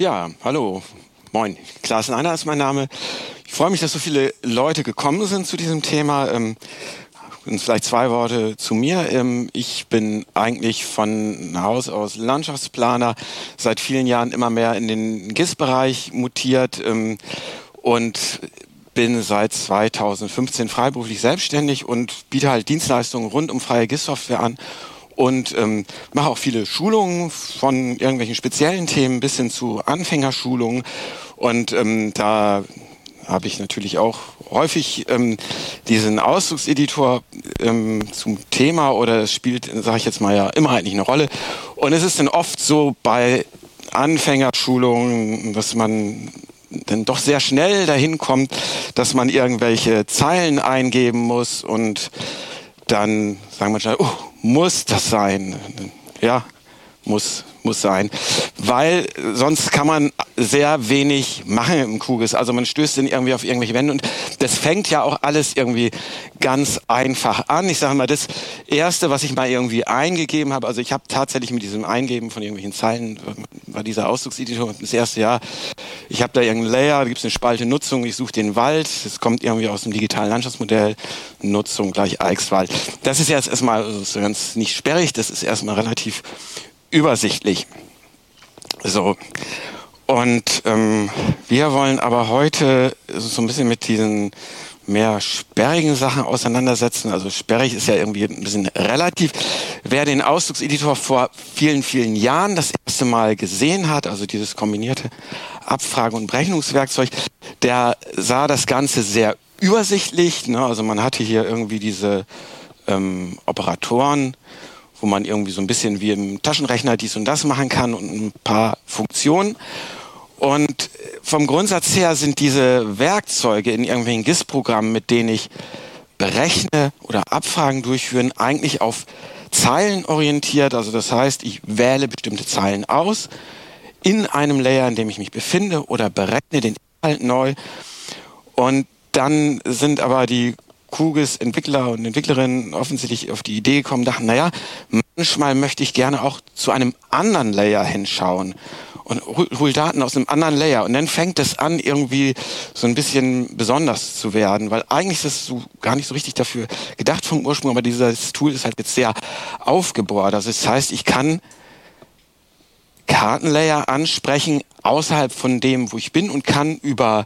Ja, hallo, moin. Klaas Leiner ist mein Name. Ich freue mich, dass so viele Leute gekommen sind zu diesem Thema. Und vielleicht 2 Worte zu mir. Ich bin eigentlich von Haus aus Landschaftsplaner, seit vielen Jahren immer mehr in den GIS-Bereich mutiert und bin seit 2015 freiberuflich selbstständig und biete halt Dienstleistungen rund um freie GIS-Software an. Und mache auch viele Schulungen von irgendwelchen speziellen Themen bis hin zu Anfängerschulungen. Und da habe ich natürlich auch häufig diesen Ausdruckseditor zum Thema, oder es spielt, sage ich jetzt mal, ja immer eigentlich eine Rolle. Und es ist dann oft so bei Anfängerschulungen, dass man dann doch sehr schnell dahin kommt, dass man irgendwelche Zeilen eingeben muss und dann sagen wir schnell, muss das sein? Ja, muss sein. Weil sonst kann man sehr wenig machen im QGIS. Also man stößt dann irgendwie auf irgendwelche Wände und das fängt ja auch alles irgendwie ganz einfach an. Ich sage mal, das Erste, was ich mal irgendwie eingegeben habe, also ich habe tatsächlich mit diesem Eingeben von irgendwelchen Zeilen, war dieser Ausdruckseditor das erste Jahr, ich habe da irgendeinen Layer, da gibt es eine Spalte Nutzung, ich suche den Wald, das kommt irgendwie aus dem digitalen Landschaftsmodell, Nutzung gleich Eichswald. Das ist jetzt erstmal also ganz nicht sperrig, das ist erstmal relativ übersichtlich. So. Und wir wollen aber heute so ein bisschen mit diesen mehr sperrigen Sachen auseinandersetzen. Also sperrig ist ja irgendwie ein bisschen relativ. Wer den Ausdruckseditor vor vielen, vielen Jahren das erste Mal gesehen hat, also dieses kombinierte Abfrage- und Berechnungswerkzeug, der sah das Ganze sehr übersichtlich. Ne? Also man hatte hier irgendwie diese Operatoren, wo man irgendwie so ein bisschen wie im Taschenrechner dies und das machen kann und ein paar Funktionen. Und vom Grundsatz her sind diese Werkzeuge in irgendwelchen GIS-Programmen, mit denen ich berechne oder Abfragen durchführen, eigentlich auf Zeilen orientiert. Also das heißt, ich wähle bestimmte Zeilen aus in einem Layer, in dem ich mich befinde, oder berechne den Inhalt neu. Und dann sind aber die QGIS-Entwickler und Entwicklerinnen offensichtlich auf die Idee gekommen, dachten, naja, manchmal möchte ich gerne auch zu einem anderen Layer hinschauen und hol Daten aus einem anderen Layer. Und dann fängt es an, irgendwie so ein bisschen besonders zu werden, weil eigentlich ist das so gar nicht so richtig dafür gedacht vom Ursprung, aber dieses Tool ist halt jetzt sehr aufgebohrt. Also das heißt, ich kann Kartenlayer ansprechen außerhalb von dem, wo ich bin, und kann über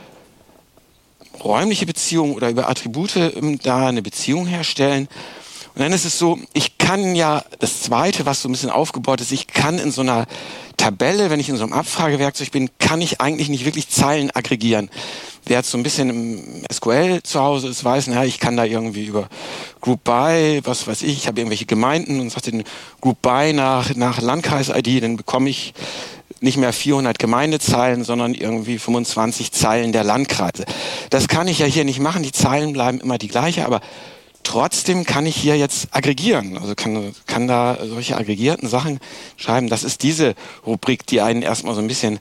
räumliche Beziehungen oder über Attribute da eine Beziehung herstellen. Und dann ist es so, ich kann ja, das Zweite, was so ein bisschen aufgebaut ist, ich kann in so einer Tabelle, wenn ich in so einem Abfragewerkzeug bin, kann ich eigentlich nicht wirklich Zeilen aggregieren. Wer jetzt so ein bisschen im SQL zu Hause ist, weiß, naja, ich kann da irgendwie über Group By, was weiß ich habe irgendwelche Gemeinden und sage den Group By nach Landkreis-ID, dann bekomme ich nicht mehr 400 Gemeindezeilen, sondern irgendwie 25 Zeilen der Landkreise. Das kann ich ja hier nicht machen, die Zeilen bleiben immer die gleiche, aber trotzdem kann ich hier jetzt aggregieren, also kann da solche aggregierten Sachen schreiben. Das ist diese Rubrik, die einen erstmal so ein bisschen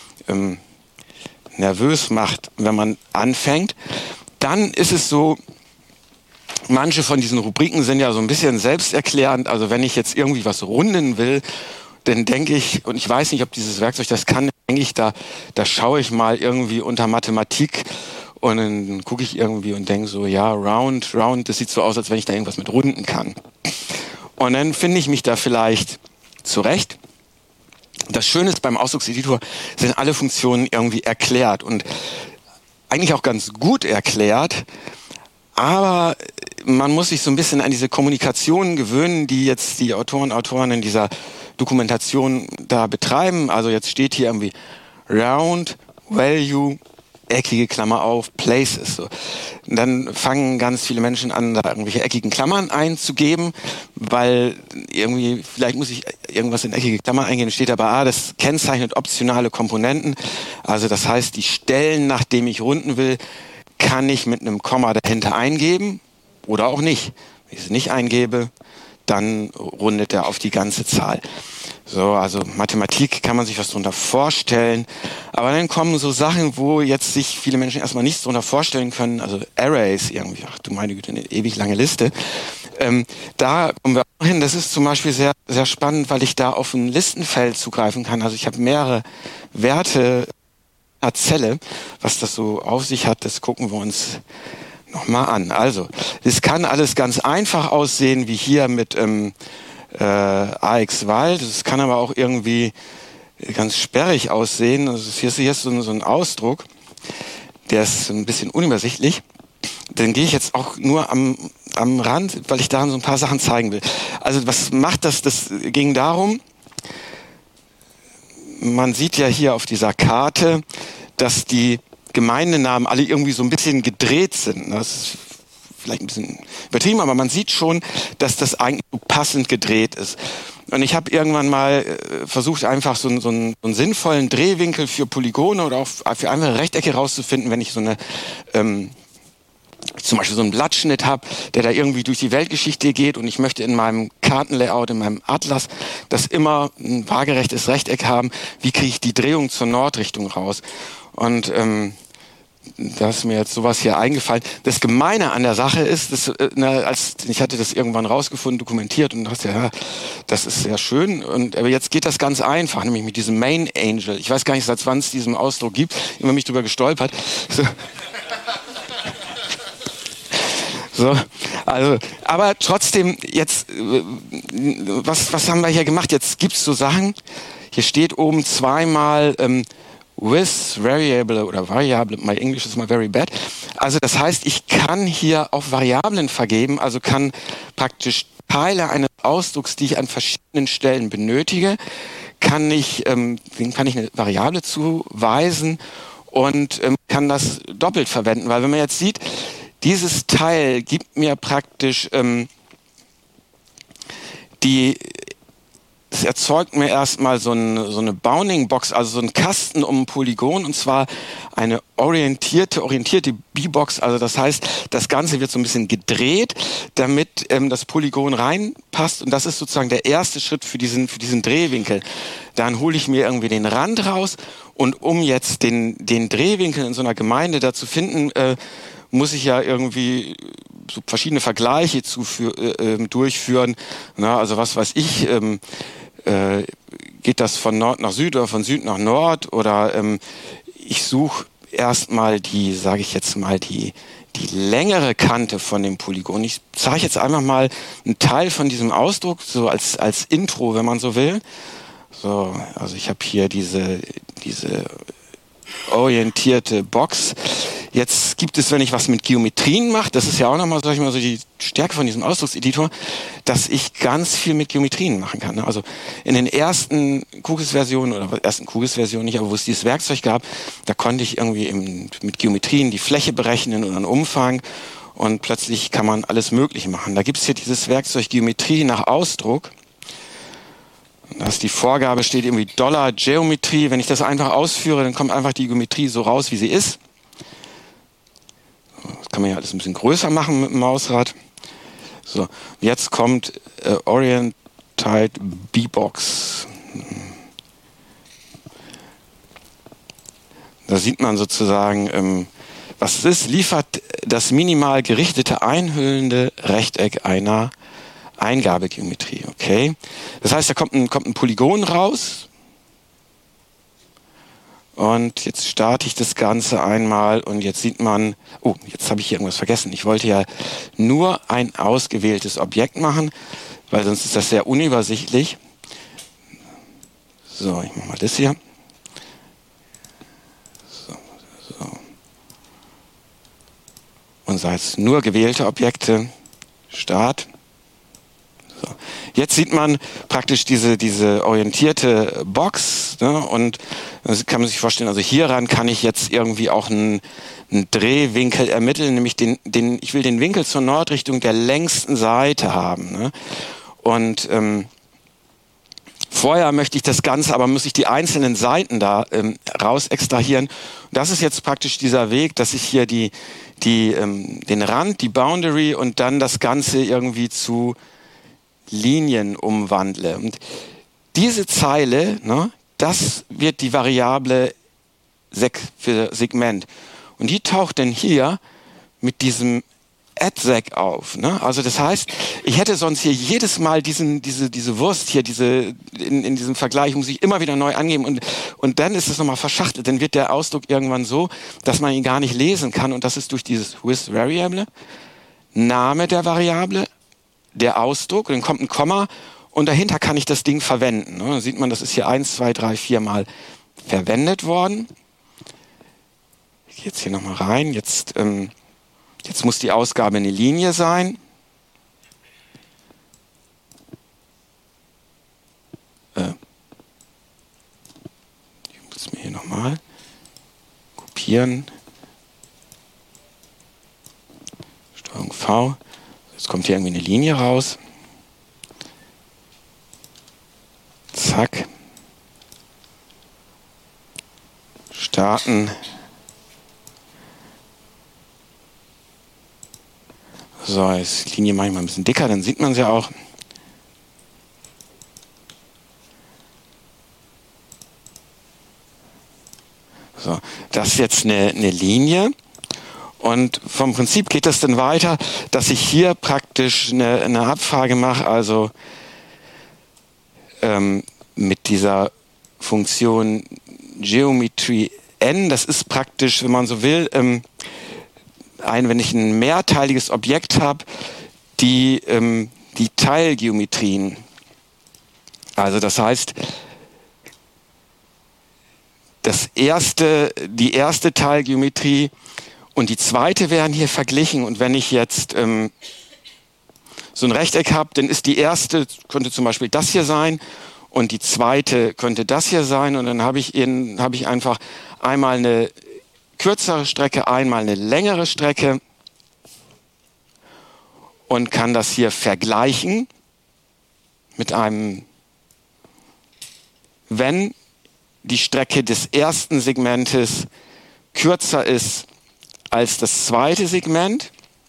nervös macht, wenn man anfängt. Dann ist es so, manche von diesen Rubriken sind ja so ein bisschen selbsterklärend. Also wenn ich jetzt irgendwie was runden will, dann denke ich, und ich weiß nicht, ob dieses Werkzeug das kann, denke ich, da schaue ich mal irgendwie unter Mathematik und dann gucke ich irgendwie und denke so, ja, round, das sieht so aus, als wenn ich da irgendwas mit runden kann. Und dann finde ich mich da vielleicht zurecht. Das Schöne ist, beim Ausdruckseditor sind alle Funktionen irgendwie erklärt und eigentlich auch ganz gut erklärt, aber man muss sich so ein bisschen an diese Kommunikation gewöhnen, die jetzt die Autoren in dieser Dokumentation da betreiben. Also jetzt steht hier irgendwie Round, Value, eckige Klammer auf, Places. So. Und dann fangen ganz viele Menschen an, da irgendwelche eckigen Klammern einzugeben, weil irgendwie, vielleicht muss ich irgendwas in eckige Klammern eingeben, steht aber, das kennzeichnet optionale Komponenten. Also das heißt, die Stellen, nachdem ich runden will, kann ich mit einem Komma dahinter eingeben oder auch nicht. Wenn ich es nicht eingebe, dann rundet er auf die ganze Zahl. So, also Mathematik kann man sich was drunter vorstellen, aber dann kommen so Sachen, wo jetzt sich viele Menschen erstmal nichts drunter vorstellen können, also Arrays irgendwie, ach du meine Güte, eine ewig lange Liste. Da kommen wir auch hin. Das ist zum Beispiel sehr, sehr spannend, weil ich da auf ein Listenfeld zugreifen kann. Also ich habe mehrere Werte einer Zelle. Was das so auf sich hat, das gucken wir uns nochmal an. Also, es kann alles ganz einfach aussehen, wie hier mit AX-Wald. Es kann aber auch irgendwie ganz sperrig aussehen. Also hier ist so ein Ausdruck, der ist ein bisschen unübersichtlich. Dann gehe ich jetzt auch nur am Rand, weil ich da so ein paar Sachen zeigen will. Also was macht das? Das ging darum, man sieht ja hier auf dieser Karte, dass die Gemeindenamen alle irgendwie so ein bisschen gedreht sind. Das ist vielleicht ein bisschen übertrieben, aber man sieht schon, dass das eigentlich passend gedreht ist. Und ich habe irgendwann mal versucht, einfach so einen sinnvollen Drehwinkel für Polygone oder auch für andere Rechtecke rauszufinden, wenn ich so eine zum Beispiel so einen Blattschnitt habe, der da irgendwie durch die Weltgeschichte geht und ich möchte in meinem Kartenlayout, in meinem Atlas, das immer ein waagerechtes Rechteck haben. Wie kriege ich die Drehung zur Nordrichtung raus? Und da ist mir jetzt sowas hier eingefallen. Das Gemeine an der Sache ist, ich hatte das irgendwann rausgefunden, dokumentiert und dachte, ja, das ist sehr schön. Aber jetzt geht das ganz einfach, nämlich mit diesem Main Angel. Ich weiß gar nicht, seit wann es diesen Ausdruck gibt. Immer mich drüber gestolpert. So, also, aber trotzdem jetzt, was haben wir hier gemacht? Jetzt gibt's so Sachen. Hier steht oben zweimal with variable oder variable. My English is mal very bad. Also das heißt, ich kann hier auch Variablen vergeben. Also kann praktisch Teile eines Ausdrucks, die ich an verschiedenen Stellen benötige, kann ich eine Variable zuweisen und kann das doppelt verwenden. Weil wenn man jetzt sieht, dieses Teil gibt mir praktisch es erzeugt mir erstmal so eine Bounding-Box, also so einen Kasten um ein Polygon, und zwar eine orientierte B-Box. Also das heißt, das Ganze wird so ein bisschen gedreht, damit das Polygon reinpasst, und das ist sozusagen der erste Schritt für diesen Drehwinkel. Dann hole ich mir irgendwie den Rand raus, und um jetzt den Drehwinkel in so einer Gemeinde da zu finden, muss ich ja irgendwie so verschiedene Vergleiche durchführen. Na, also was weiß ich, geht das von Nord nach Süd oder von Süd nach Nord, oder ich suche erstmal die längere Kante von dem Polygon. Ich zeige jetzt einfach mal einen Teil von diesem Ausdruck, so als Intro, wenn man so will. So, also ich habe hier diese orientierte Box. Jetzt gibt es, wenn ich was mit Geometrien mache, das ist ja auch nochmal, sag ich mal, so die Stärke von diesem Ausdruckseditor, dass ich ganz viel mit Geometrien machen kann. Also in den ersten QGIS-Versionen, oder ersten QGIS-Versionen nicht, aber wo es dieses Werkzeug gab, da konnte ich irgendwie mit Geometrien die Fläche berechnen und einen Umfang, und plötzlich kann man alles Mögliche machen. Da gibt es hier dieses Werkzeug Geometrie nach Ausdruck. Dass die Vorgabe steht irgendwie $Geometrie. Wenn ich das einfach ausführe, dann kommt einfach die Geometrie so raus, wie sie ist. Das kann man ja alles ein bisschen größer machen mit dem Mausrad. So, jetzt kommt Oriented B-Box. Da sieht man sozusagen, was es ist. Liefert das minimal gerichtete einhüllende Rechteck einer Eingabegeometrie, okay. Das heißt, da kommt ein Polygon raus, und jetzt starte ich das Ganze einmal, und jetzt sieht man, oh, jetzt habe ich hier irgendwas vergessen. Ich wollte ja nur ein ausgewähltes Objekt machen, weil sonst ist das sehr unübersichtlich. So, ich mache mal das hier. So. Und sei es nur gewählte Objekte, Start. So. Jetzt sieht man praktisch diese orientierte Box, ne? Und das kann man sich vorstellen, also hieran kann ich jetzt irgendwie auch einen Drehwinkel ermitteln, nämlich ich will den Winkel zur Nordrichtung der längsten Seite haben, ne? Und vorher möchte ich das Ganze, aber muss ich die einzelnen Seiten da raus extrahieren. Und das ist jetzt praktisch dieser Weg, dass ich hier den Rand, die Boundary und dann das Ganze irgendwie zu Linien umwandle. Und diese Zeile, ne, das wird die Variable für Segment. Und die taucht dann hier mit diesem Adzack auf. Ne? Also das heißt, ich hätte sonst hier jedes Mal diese Wurst hier, in diesem Vergleich muss ich immer wieder neu angeben und dann ist es nochmal verschachtelt. Dann wird der Ausdruck irgendwann so, dass man ihn gar nicht lesen kann und das ist durch dieses with Variable, Name der Variable, der Ausdruck, und dann kommt ein Komma und dahinter kann ich das Ding verwenden. Ne? Dann sieht man, das ist hier 1, 2, 3, 4 Mal verwendet worden. Ich gehe jetzt hier nochmal rein. Jetzt muss die Ausgabe eine Linie sein. Ich muss mir hier nochmal kopieren. Steuerung V. Jetzt kommt hier irgendwie eine Linie raus. Zack. Starten. So, jetzt die Linie mache ich mal ein bisschen dicker, dann sieht man sie auch. So, das ist jetzt eine Linie. Und vom Prinzip geht es dann weiter, dass ich hier praktisch eine Abfrage mache, also mit dieser Funktion Geometry n, das ist praktisch, wenn man so will, wenn ich ein mehrteiliges Objekt habe, die Teilgeometrien. Also das heißt, die erste Teilgeometrie und die zweite werden hier verglichen. Und wenn ich jetzt so ein Rechteck habe, dann ist die erste, könnte zum Beispiel das hier sein und die zweite könnte das hier sein. Und dann habe ich einfach einmal eine kürzere Strecke, einmal eine längere Strecke und kann das hier vergleichen mit einem, wenn die Strecke des ersten Segmentes kürzer ist als das zweite Segment,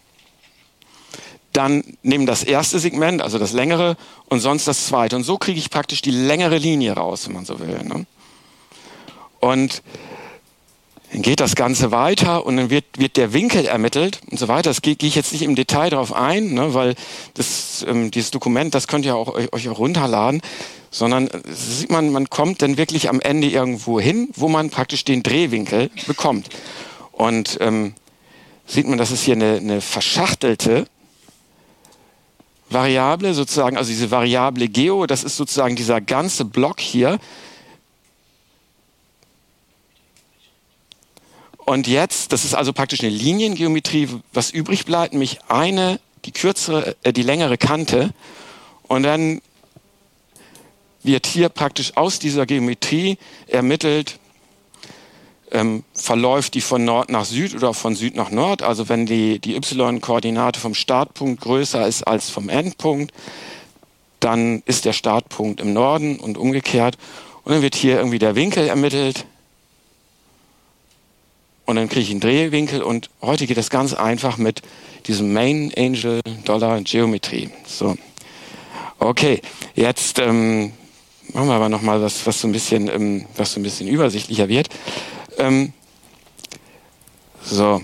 dann nehme das erste Segment, also das längere, und sonst das zweite. Und so kriege ich praktisch die längere Linie raus, wenn man so will. Ne? Und dann geht das Ganze weiter und dann wird der Winkel ermittelt und so weiter. Das gehe ich jetzt nicht im Detail drauf ein, ne, weil dieses Dokument, das könnt ihr euch auch runterladen, sondern sieht man kommt dann wirklich am Ende irgendwo hin, wo man praktisch den Drehwinkel bekommt. Und sieht man, das ist hier eine verschachtelte Variable sozusagen, also diese Variable Geo, das ist sozusagen dieser ganze Block hier. Und jetzt, das ist also praktisch eine Liniengeometrie, was übrig bleibt, nämlich die längere Kante. Und dann wird hier praktisch aus dieser Geometrie ermittelt, verläuft die von Nord nach Süd oder von Süd nach Nord. Also wenn die y-Koordinate vom Startpunkt größer ist als vom Endpunkt, dann ist der Startpunkt im Norden und umgekehrt. Und dann wird hier irgendwie der Winkel ermittelt. Und dann kriege ich einen Drehwinkel und heute geht das ganz einfach mit diesem Main Angel Dollar Geometrie. So. Okay, jetzt machen wir aber nochmal was so ein bisschen übersichtlicher wird. So.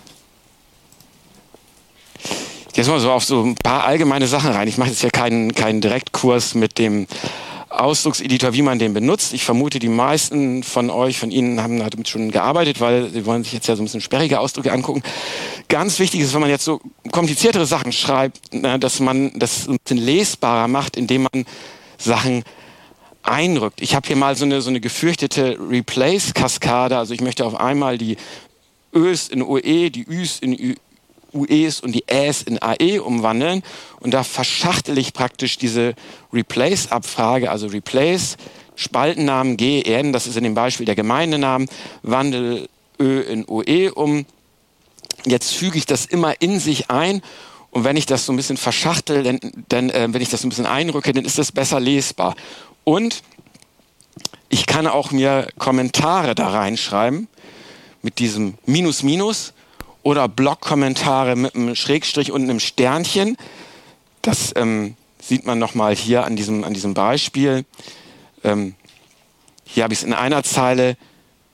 Jetzt mal so auf so ein paar allgemeine Sachen rein. Ich mache jetzt ja keinen Direktkurs mit dem Ausdruckseditor, wie man den benutzt. Ich vermute, die meisten von Ihnen haben damit schon gearbeitet, weil sie wollen sich jetzt ja so ein bisschen sperrige Ausdrücke angucken. Ganz wichtig ist, wenn man jetzt so kompliziertere Sachen schreibt, dass man das ein bisschen lesbarer macht, indem man Sachen einrückt. Ich habe hier mal so eine gefürchtete Replace-Kaskade. Also ich möchte auf einmal die Ös in OE, die Üs in UEs und die Äs in AE umwandeln. Und da verschachtel ich praktisch diese Replace-Abfrage, also Replace, Spaltennamen GN, das ist in dem Beispiel der Gemeindenamen, wandel Ö in OE um. Jetzt füge ich das immer in sich ein. Und wenn ich das so ein bisschen verschachtel, wenn ich das so ein bisschen einrücke, dann ist das besser lesbar. Und ich kann auch mir Kommentare da reinschreiben mit diesem Minus oder Blockkommentare mit einem Schrägstrich und einem Sternchen. Das sieht man nochmal hier an diesem Beispiel. Hier habe ich es in einer Zeile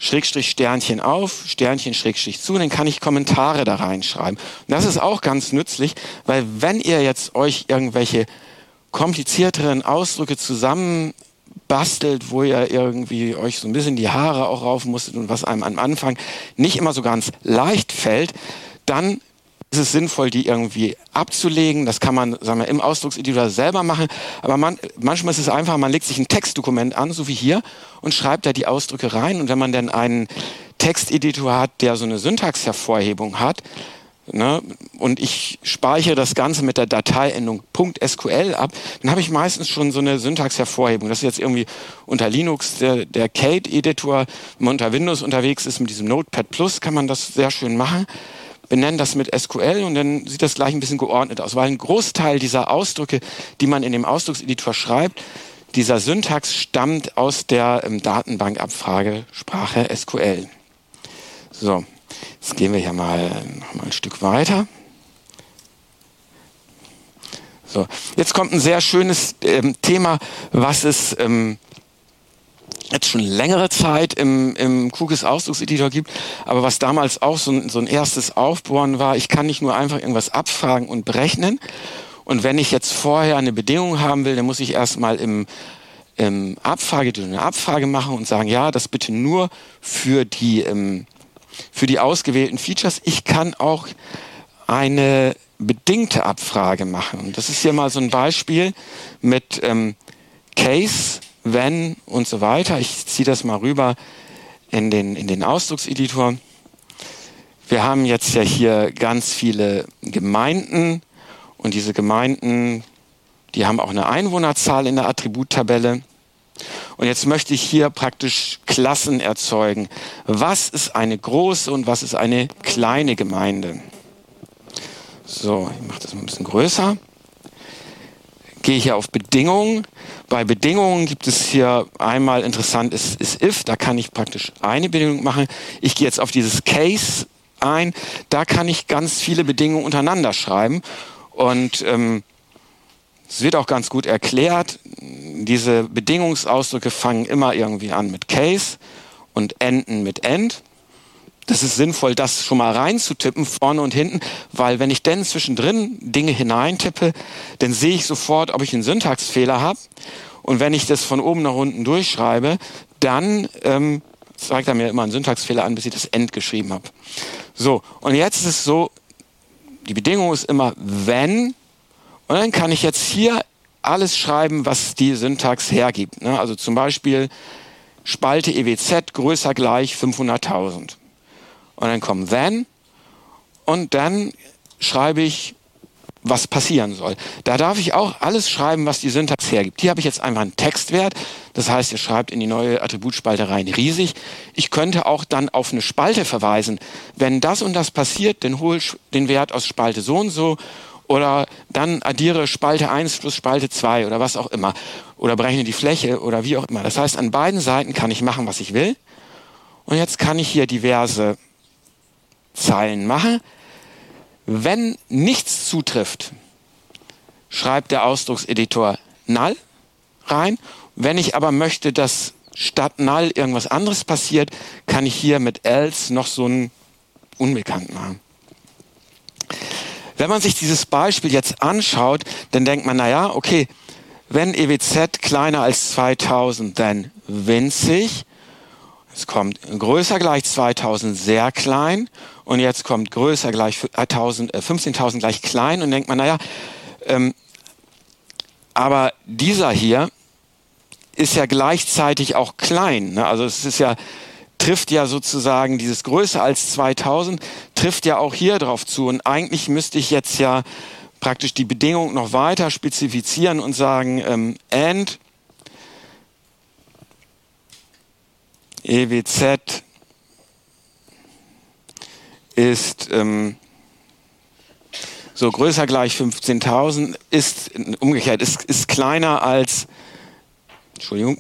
Schrägstrich Sternchen auf, Sternchen Schrägstrich zu, dann kann ich Kommentare da reinschreiben. Und das ist auch ganz nützlich, weil wenn ihr jetzt euch irgendwelche komplizierteren Ausdrücke zusammen bastelt, wo ihr irgendwie euch so ein bisschen die Haare auch raufen musstet und was einem am Anfang nicht immer so ganz leicht fällt, dann ist es sinnvoll, die irgendwie abzulegen. Das kann man, sagen wir, im Ausdruckseditor selber machen. Aber manchmal ist es einfach, man legt sich ein Textdokument an, so wie hier, und schreibt da die Ausdrücke rein. Und wenn man dann einen Texteditor hat, der so eine Syntaxhervorhebung hat, ne, und ich speichere das Ganze mit der Dateiendung .sql ab, dann habe ich meistens schon so eine Syntaxhervorhebung. Das ist jetzt irgendwie unter Linux der Kate-Editor. Wenn man unter Windows unterwegs ist mit diesem Notepad Plus, kann man das sehr schön machen. Benennen das mit SQL und dann sieht das gleich ein bisschen geordnet aus, weil ein Großteil dieser Ausdrücke, die man in dem Ausdruckseditor schreibt, dieser Syntax stammt aus der Datenbankabfragesprache SQL. So, jetzt gehen wir hier noch mal ein Stück weiter. So, jetzt kommt ein sehr schönes Thema, was es jetzt schon längere Zeit im QGIS Ausdruckseditor gibt, aber was damals auch so ein erstes Aufbohren war, ich kann nicht nur einfach irgendwas abfragen und berechnen. Und wenn ich jetzt vorher eine Bedingung haben will, dann muss ich erstmal im Abfrageditor eine Abfrage machen und sagen, ja, das bitte nur für die ausgewählten Features. Ich kann auch eine bedingte Abfrage machen. Und das ist hier mal so ein Beispiel mit Case, wenn und so weiter. Ich ziehe das mal rüber in den Ausdruckseditor. Wir haben jetzt ja hier ganz viele Gemeinden und diese Gemeinden, die haben auch eine Einwohnerzahl in der Attributtabelle. Und jetzt möchte ich hier praktisch Klassen erzeugen. Was ist eine große und was ist eine kleine Gemeinde? So, ich mache das mal ein bisschen größer. Gehe hier auf Bedingungen. Bei Bedingungen gibt es hier einmal interessant ist if, da kann ich praktisch eine Bedingung machen. Ich gehe jetzt auf dieses Case ein, da kann ich ganz viele Bedingungen untereinander schreiben und es wird auch ganz gut erklärt. Diese Bedingungsausdrücke fangen immer irgendwie an mit Case und enden mit End. Das ist sinnvoll, das schon mal reinzutippen, vorne und hinten, weil wenn ich dann zwischendrin Dinge hineintippe, dann sehe ich sofort, ob ich einen Syntaxfehler habe. Und wenn ich das von oben nach unten durchschreibe, dann zeigt er mir immer einen Syntaxfehler an, bis ich das End geschrieben habe. So, und jetzt ist es so, die Bedingung ist immer wenn, und dann kann ich jetzt hier alles schreiben, was die Syntax hergibt. Ne? Also zum Beispiel Spalte EWZ größer gleich 500.000. Und dann kommt then und dann schreibe ich, was passieren soll. Da darf ich auch alles schreiben, was die Syntax hergibt. Hier habe ich jetzt einfach einen Textwert. Das heißt, ihr schreibt in die neue Attributspalte rein riesig. Ich könnte auch dann auf eine Spalte verweisen. Wenn das und das passiert, dann hole ich den Wert aus Spalte so und so oder dann addiere Spalte 1 plus Spalte 2 oder was auch immer. Oder berechne die Fläche oder wie auch immer. Das heißt, an beiden Seiten kann ich machen, was ich will. Und jetzt kann ich hier diverse Zeilen mache. Wenn nichts zutrifft, schreibt der Ausdruckseditor null rein. Wenn ich aber möchte, dass statt null irgendwas anderes passiert, kann ich hier mit else noch so ein Unbekannt machen. Wenn man sich dieses Beispiel jetzt anschaut, dann denkt man, naja, okay, wenn EWZ kleiner als 2000, dann winzig. Es kommt größer gleich 2000 sehr klein und jetzt kommt größer gleich 15.000 gleich klein und denkt man, naja, aber dieser hier ist ja gleichzeitig auch klein. Ne? Also es ist ja, trifft ja sozusagen dieses größer als 2000, trifft ja auch hier drauf zu und eigentlich müsste ich jetzt ja praktisch die Bedingung noch weiter spezifizieren und sagen, and EWZ ist so größer gleich 15.000, ist umgekehrt, ist kleiner als, Entschuldigung,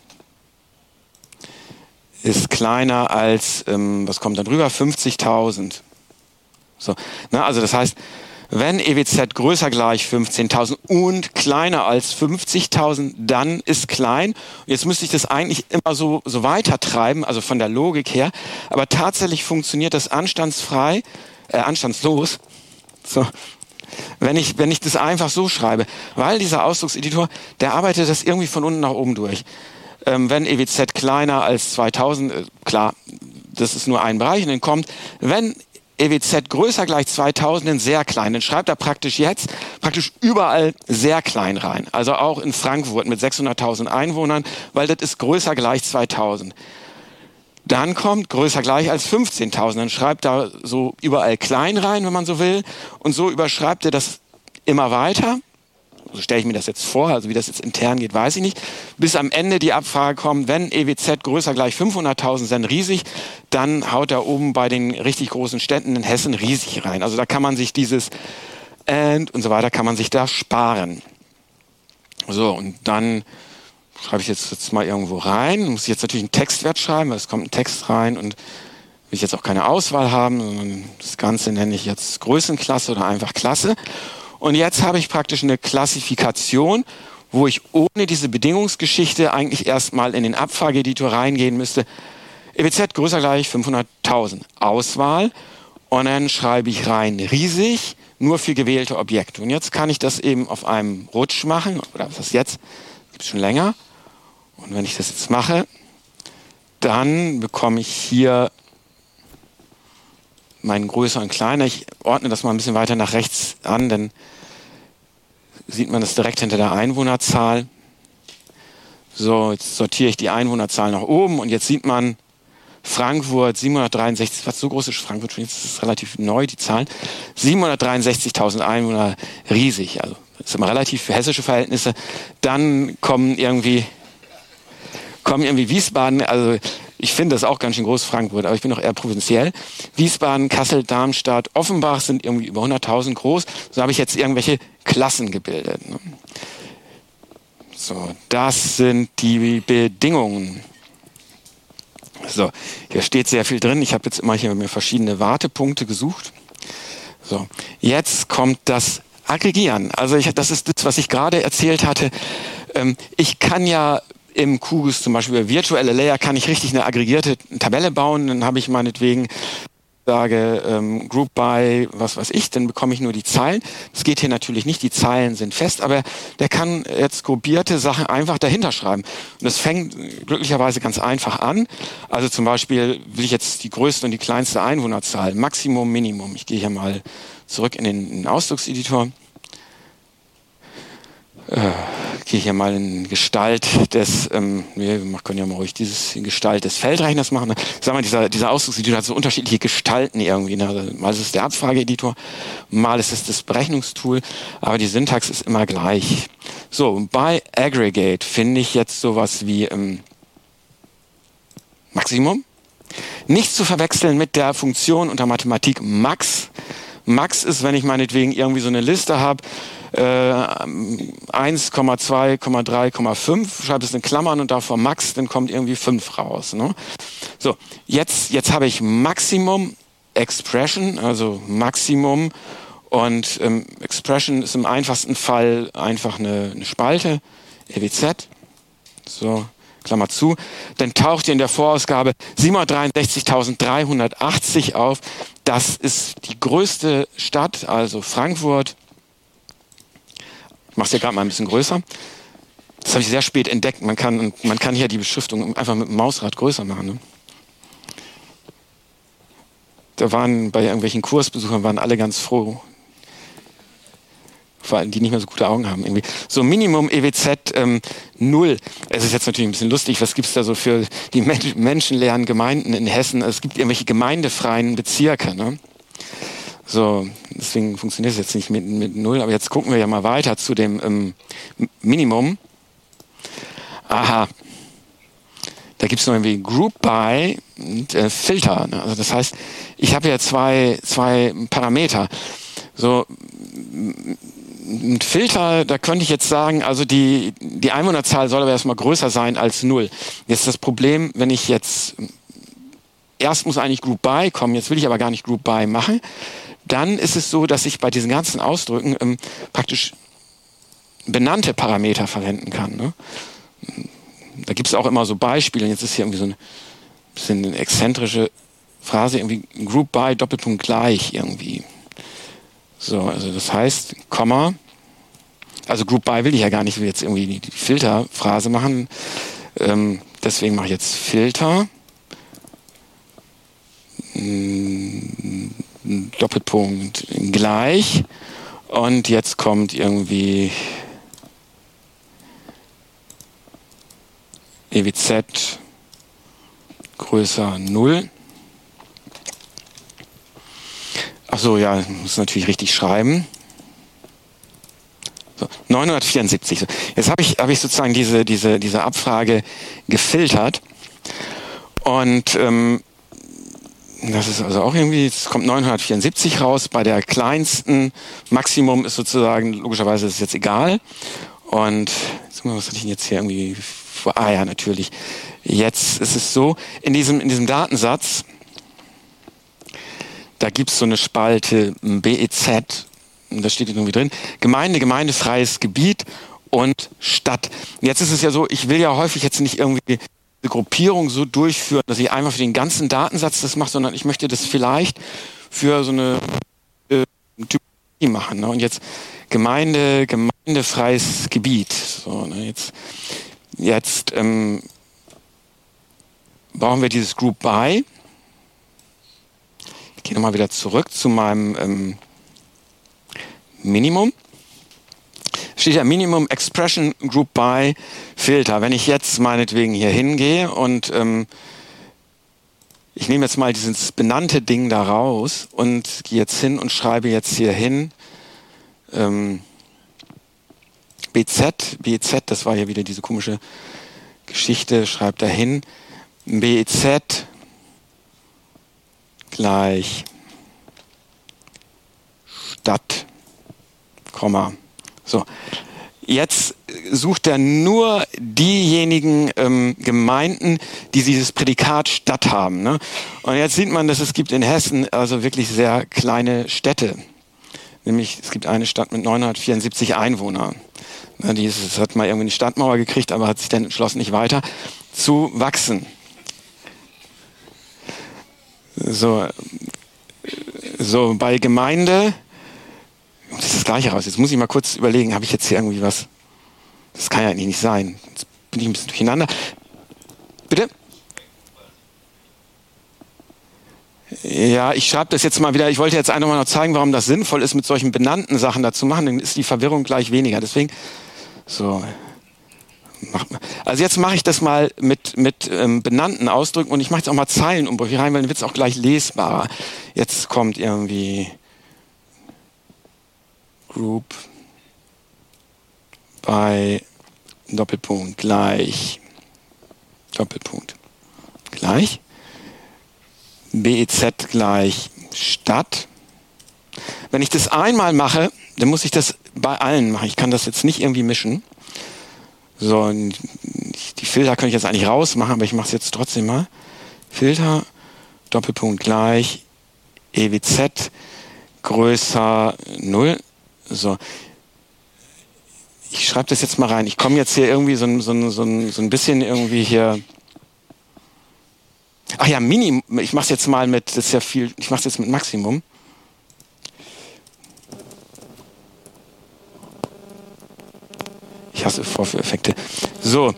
ist kleiner als, was kommt da drüber, 50.000. So, na, also das heißt, Wenn EWZ größer gleich 15.000 und kleiner als 50.000, dann ist klein. Jetzt müsste ich das eigentlich immer so weiter treiben, also von der Logik her. Aber tatsächlich funktioniert das anstandslos. So. Wenn ich das einfach so schreibe, weil dieser Ausdruckseditor, der arbeitet das irgendwie von unten nach oben durch. Wenn EWZ kleiner als 2000, klar, das ist nur ein Bereich, und dann kommt, wenn EWZ größer gleich 2000, dann sehr klein, dann schreibt er praktisch überall sehr klein rein. Also auch in Frankfurt mit 600.000 Einwohnern, weil das ist größer gleich 2000. Dann kommt größer gleich als 15.000. Dann schreibt er so überall klein rein, wenn man so will. Und so überschreibt er das immer weiter. So stelle ich mir das jetzt vor. Also wie das jetzt intern geht, weiß ich nicht. Bis am Ende die Abfrage kommt, wenn EWZ größer gleich 500.000, dann riesig. Dann haut er oben bei den richtig großen Städten in Hessen riesig rein. Also da kann man sich dieses und so weiter kann man sich da sparen. So, und dann schreibe ich jetzt mal irgendwo rein. Muss ich jetzt natürlich einen Textwert schreiben, weil es kommt ein Text rein und will ich jetzt auch keine Auswahl haben, sondern das Ganze nenne ich jetzt Größenklasse oder einfach Klasse. Und jetzt habe ich praktisch eine Klassifikation, wo ich ohne diese Bedingungsgeschichte eigentlich erstmal in den Abfrageeditor reingehen müsste. EWZ größer gleich 500.000. Auswahl. Und dann schreibe ich rein riesig, nur für gewählte Objekte. Und jetzt kann ich das eben auf einem Rutsch machen. Oder was ist jetzt? Gibt es schon länger. Und wenn ich das jetzt mache, dann bekomme ich hier meinen größer und kleiner. Ich ordne das mal ein bisschen weiter nach rechts an, dann sieht man das direkt hinter der Einwohnerzahl. So, jetzt sortiere ich die Einwohnerzahl nach oben und jetzt sieht man Frankfurt 763, was so groß ist Frankfurt schon, jetzt ist es relativ neu, die Zahlen. 763.000 Einwohner, riesig, also das ist immer relativ für hessische Verhältnisse. Dann kommen irgendwie Wiesbaden, also ich finde das auch ganz schön groß, Frankfurt, aber ich bin doch eher provinziell. Wiesbaden, Kassel, Darmstadt, Offenbach sind irgendwie über 100.000 groß. So habe ich jetzt irgendwelche Klassen gebildet. So, das sind die Bedingungen. So, hier steht sehr viel drin. Ich habe jetzt immer hier mir verschiedene Wartepunkte gesucht. So, jetzt kommt das Aggregieren. Also das ist das, was ich gerade erzählt hatte. Ich kann ja im QGIS zum Beispiel über virtuelle Layer kann ich richtig eine aggregierte Tabelle bauen. Dann habe ich meinetwegen, Group by, was weiß ich, dann bekomme ich nur die Zeilen. Das geht hier natürlich nicht, die Zeilen sind fest, aber der kann jetzt gruppierte Sachen einfach dahinter schreiben. Und das fängt glücklicherweise ganz einfach an. Also zum Beispiel will ich jetzt die größte und die kleinste Einwohnerzahl, Maximum, Minimum. Ich gehe hier mal zurück in den Ausdruckseditor. Gehe hier mal in Gestalt des, wir können ja mal ruhig dieses Gestalt des Feldrechners machen. Sag mal, dieser Ausdruckseditor hat so unterschiedliche Gestalten irgendwie. Ne? Also mal ist es der Abfrageeditor, mal ist es das Berechnungstool, aber die Syntax ist immer gleich. So, bei Aggregate finde ich jetzt sowas wie Maximum. Nicht zu verwechseln mit der Funktion unter Mathematik Max. Max ist, wenn ich meinetwegen irgendwie so eine Liste habe, 1,2,3,5, schreibe es in Klammern und davor Max, dann kommt irgendwie 5 raus. Ne? So, jetzt habe ich Maximum Expression, also Maximum und Expression ist im einfachsten Fall einfach eine Spalte, EWZ, so, Klammer zu, dann taucht hier in der Vorausgabe 763.380 auf. Das ist die größte Stadt, also Frankfurt. Ich mache es ja gerade mal ein bisschen größer. Das habe ich sehr spät entdeckt. Man kann hier die Beschriftung einfach mit dem Mausrad größer machen. Ne? Da waren bei irgendwelchen Kursbesuchern waren alle ganz froh. Vor allem, die nicht mehr so gute Augen haben. Irgendwie. So Minimum EWZ 0. Es ist jetzt natürlich ein bisschen lustig, was gibt es da so für die menschenleeren Gemeinden in Hessen? Es gibt irgendwelche gemeindefreien Bezirke. Ne? So, deswegen funktioniert es jetzt nicht mit 0. Aber jetzt gucken wir ja mal weiter zu dem Minimum. Aha. Da gibt es noch irgendwie Group by und Filter. Ne? Also das heißt, ich habe ja zwei Parameter. So ein Filter, da könnte ich jetzt sagen, also die Einwohnerzahl soll aber erstmal größer sein als 0. Jetzt das Problem, wenn ich jetzt erst muss eigentlich Group by kommen, jetzt will ich aber gar nicht Group by machen, dann ist es so, dass ich bei diesen ganzen Ausdrücken praktisch benannte Parameter verwenden kann. Ne? Da gibt es auch immer so Beispiele. Jetzt ist hier irgendwie so ein bisschen eine exzentrische Phrase, irgendwie Group by Doppelpunkt gleich irgendwie. So, also das heißt, Komma, also Group by will ich ja gar nicht, ich will jetzt irgendwie die Filterphrase machen. Deswegen mache ich jetzt Filter. Doppelpunkt gleich. Und jetzt kommt irgendwie EWZ größer 0. Achso, ja, ich muss natürlich richtig schreiben. So, 974. So. Jetzt habe ich sozusagen diese Abfrage gefiltert. Und das ist also auch irgendwie, es kommt 974 raus. Bei der kleinsten Maximum ist sozusagen, logischerweise ist es jetzt egal. Und was hatte ich denn jetzt hier irgendwie? Ah ja, natürlich. Jetzt ist es so, in diesem Datensatz, da gibt es so eine Spalte BEZ, da steht irgendwie drin, Gemeinde, gemeindefreies Gebiet und Stadt. Jetzt ist es ja so, ich will ja häufig jetzt nicht irgendwie eine Gruppierung so durchführen, dass ich einfach für den ganzen Datensatz das mache, sondern ich möchte das vielleicht für so eine Typologie machen. Ne? Und jetzt Gemeinde, gemeindefreies Gebiet. So, ne? Jetzt brauchen wir dieses Group by. Ich gehe nochmal wieder zurück zu meinem Minimum. Steht ja Minimum Expression Group by Filter. Wenn ich jetzt meinetwegen hier hingehe und ich nehme jetzt mal dieses benannte Ding da raus und gehe jetzt hin und schreibe jetzt hier hin BZ, das war ja wieder diese komische Geschichte, schreibt da hin BZ gleich Stadt, Komma. So, jetzt sucht er nur diejenigen Gemeinden, die dieses Prädikat Stadt haben. Ne? Und jetzt sieht man, dass es gibt in Hessen also wirklich sehr kleine Städte. Nämlich es gibt eine Stadt mit 974 Einwohnern. Das hat mal irgendwie eine Stadtmauer gekriegt, aber hat sich dann entschlossen, nicht weiter zu wachsen. So bei Gemeinde, das ist das Gleiche raus. Jetzt muss ich mal kurz überlegen, habe ich jetzt hier irgendwie was? Das kann ja eigentlich nicht sein. Jetzt bin ich ein bisschen durcheinander. Bitte? Ja, ich schreibe das jetzt mal wieder. Ich wollte jetzt einfach mal noch zeigen, warum das sinnvoll ist, mit solchen benannten Sachen da zu machen. Dann ist die Verwirrung gleich weniger. Deswegen, so. Also jetzt mache ich das mal mit benannten Ausdrücken und ich mache jetzt auch mal Zeilenumbrüche rein, weil dann wird es auch gleich lesbarer. Jetzt kommt irgendwie Group by Doppelpunkt gleich Doppelpunkt gleich BEZ gleich Stadt. Wenn ich das einmal mache, dann muss ich das bei allen machen. Ich kann das jetzt nicht irgendwie mischen. So, die Filter kann ich jetzt eigentlich rausmachen, aber ich mache es jetzt trotzdem mal. Filter, Doppelpunkt gleich, EWZ größer 0. So. Ich schreibe das jetzt mal rein. Ich komme jetzt hier irgendwie so ein bisschen irgendwie hier. Ach ja, Minimum. Ich mache es jetzt mal mit, das ist ja viel, ich mache es jetzt mit Maximum. Ich hasse Vorführeffekte. So,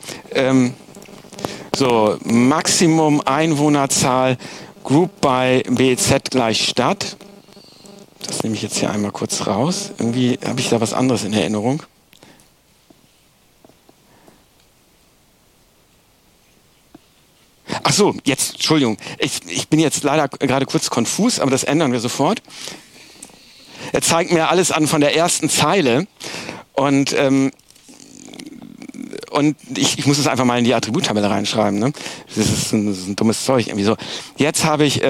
Maximum Einwohnerzahl, Group by BZ gleich Stadt. Das nehme ich jetzt hier einmal kurz raus. Irgendwie habe ich da was anderes in Erinnerung. Ach so, jetzt, Entschuldigung. Ich bin jetzt leider gerade kurz konfus, aber das ändern wir sofort. Er zeigt mir alles an von der ersten Zeile und ich muss es einfach mal in die Attributtabelle reinschreiben. Ne? Das ist ein dummes Zeug. Irgendwie so. Jetzt habe ich,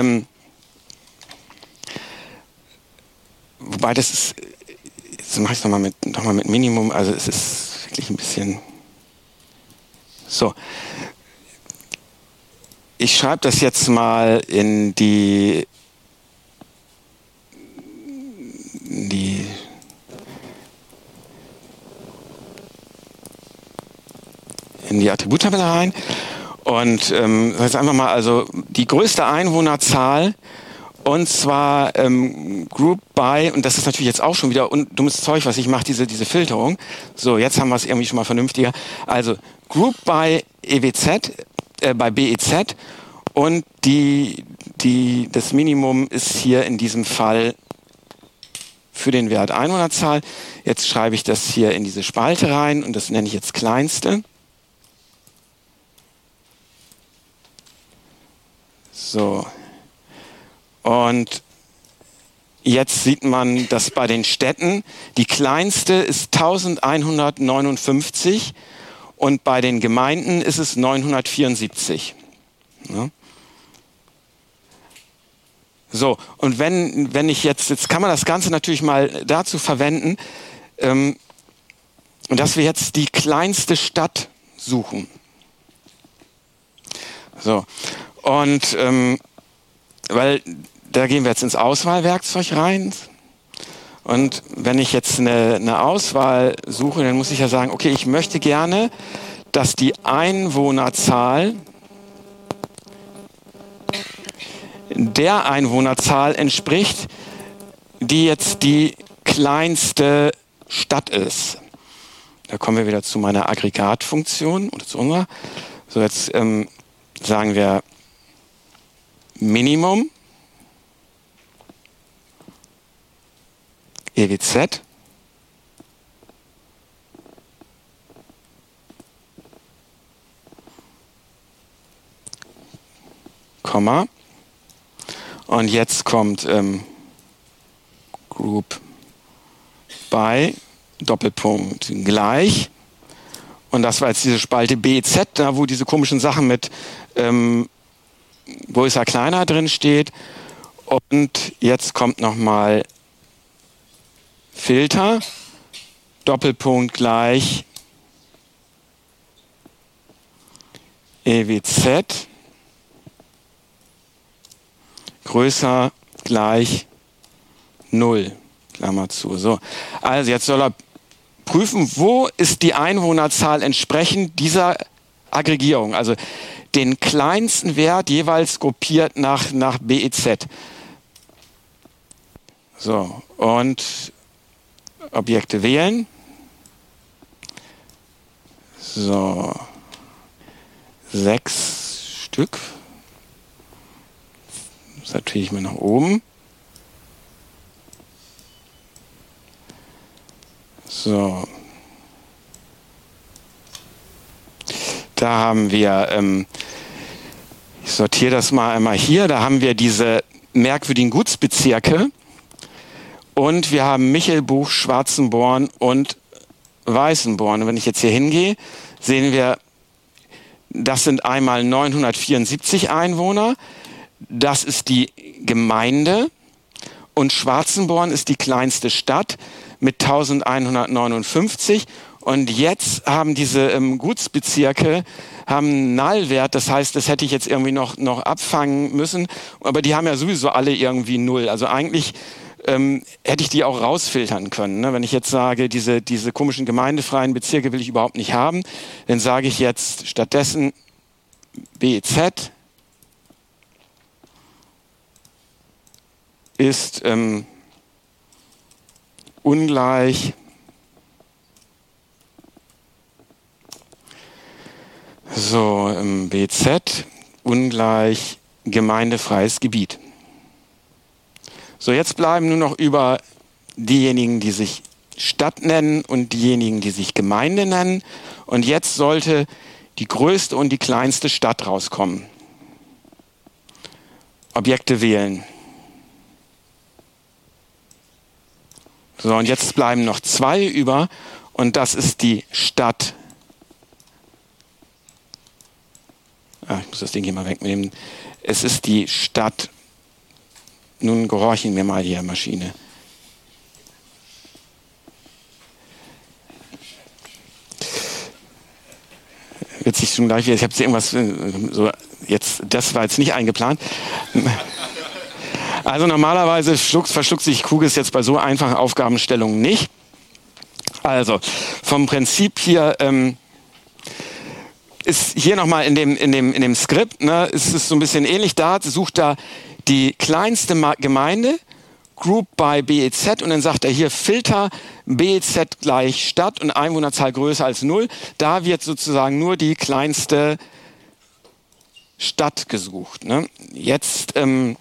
wobei das ist, jetzt mache ich es nochmal mit Minimum, also es ist wirklich ein bisschen so. Ich schreibe das jetzt mal in die in die Attributtabelle rein. Und jetzt einfach mal, also die größte Einwohnerzahl, und zwar Group by, und das ist natürlich jetzt auch schon wieder dummes Zeug, was ich mache, diese Filterung. So, jetzt haben wir es irgendwie schon mal vernünftiger. Also Group by EWZ, bei BEZ, und das Minimum ist hier in diesem Fall für den Wert Einwohnerzahl. Jetzt schreibe ich das hier in diese Spalte rein und das nenne ich jetzt kleinste. So. Und jetzt sieht man, dass bei den Städten die kleinste ist 1159 und bei den Gemeinden ist es 974. Ja. So, und wenn ich jetzt kann man das Ganze natürlich mal dazu verwenden, dass wir jetzt die kleinste Stadt suchen. So, und weil da gehen wir jetzt ins Auswahlwerkzeug rein. Und wenn ich jetzt eine Auswahl suche, dann muss ich ja sagen, okay, ich möchte gerne, dass die Einwohnerzahl der Einwohnerzahl entspricht, die jetzt die kleinste Stadt ist. Da kommen wir wieder zu meiner Aggregatfunktion oder zu unserer. So, jetzt sagen wir Minimum EWZ Komma, und jetzt kommt Group by Doppelpunkt gleich, und das war jetzt diese Spalte BZ, da wo diese komischen Sachen mit größer kleiner drin steht, und jetzt kommt nochmal Filter Doppelpunkt gleich EWZ größer gleich 0, Klammer zu. So, also jetzt soll er prüfen, wo ist die Einwohnerzahl entsprechend dieser Aggregierung, also den kleinsten Wert jeweils gruppiert nach BEZ. So, und Objekte wählen. So, 6 Stück. Sortiere ich mal nach oben. So. Da haben wir, ich sortiere das mal einmal hier, da haben wir diese merkwürdigen Gutsbezirke und wir haben Michelbuch, Schwarzenborn und Weißenborn. Und wenn ich jetzt hier hingehe, sehen wir, das sind einmal 974 Einwohner, das ist die Gemeinde, und Schwarzenborn ist die kleinste Stadt mit 1159. Und jetzt haben diese Gutsbezirke einen Nullwert, das heißt, das hätte ich jetzt irgendwie noch abfangen müssen, aber die haben ja sowieso alle irgendwie 0. Also eigentlich hätte ich die auch rausfiltern können. Ne? Wenn ich jetzt sage, diese komischen gemeindefreien Bezirke will ich überhaupt nicht haben, dann sage ich jetzt stattdessen BZ ist ungleich BZ ungleich gemeindefreies Gebiet. So, jetzt bleiben nur noch über diejenigen, die sich Stadt nennen, und diejenigen, die sich Gemeinde nennen. Und jetzt sollte die größte und die kleinste Stadt rauskommen. Objekte wählen. So, und jetzt bleiben noch 2 über, und das ist die Stadt. Ich muss das Ding hier mal wegnehmen. Es ist die Stadt. Nun gehorchen wir mal hier, Maschine. Wird sich schon gleich wieder, ich habe irgendwas so, jetzt, das war jetzt nicht eingeplant. Also normalerweise verschluckt sich QGIS jetzt bei so einfachen Aufgabenstellungen nicht. Also vom Prinzip hier ist hier nochmal in dem Skript, ne, ist es so ein bisschen ähnlich. Da sucht er die kleinste Gemeinde, Group by BEZ, und dann sagt er hier Filter BEZ gleich Stadt und Einwohnerzahl größer als 0. Da wird sozusagen nur die kleinste Stadt gesucht. Ne? Jetzt habe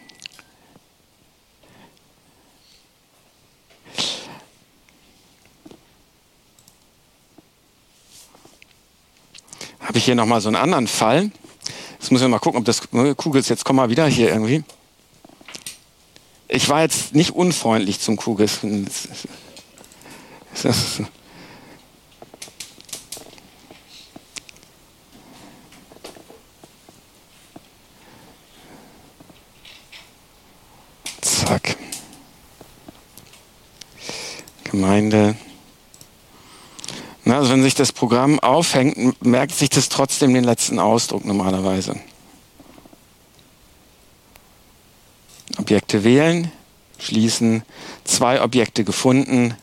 ich hier nochmal so einen anderen Fall. Jetzt muss ich mal gucken, ob das QGIS, jetzt komm mal wieder hier irgendwie. Ich war jetzt nicht unfreundlich zum QGIS. Zack. Gemeinde. Na, also wenn sich das Programm aufhängt, merkt sich das trotzdem den letzten Ausdruck normalerweise. Objekte wählen, schließen, 2 Objekte gefunden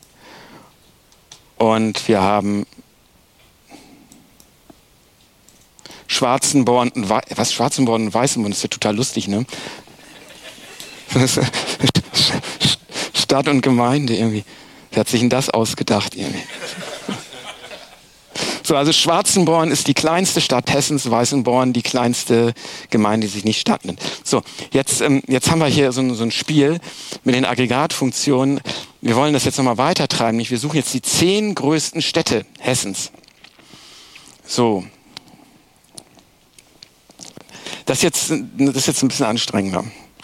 und wir haben Schwarzenborn und Schwarzenborn und Weißenborn, das ist ja total lustig, ne? Stadt und Gemeinde irgendwie. Wer hat sich denn das ausgedacht irgendwie? So, also Schwarzenborn ist die kleinste Stadt Hessens, Weißenborn die kleinste Gemeinde, die sich nicht Stadt nennt. So, jetzt haben wir hier so ein Spiel mit den Aggregatfunktionen. Wir wollen das jetzt nochmal weitertreiben. Wir suchen jetzt die 10 größten Städte Hessens. So. Das ist jetzt ein bisschen anstrengender.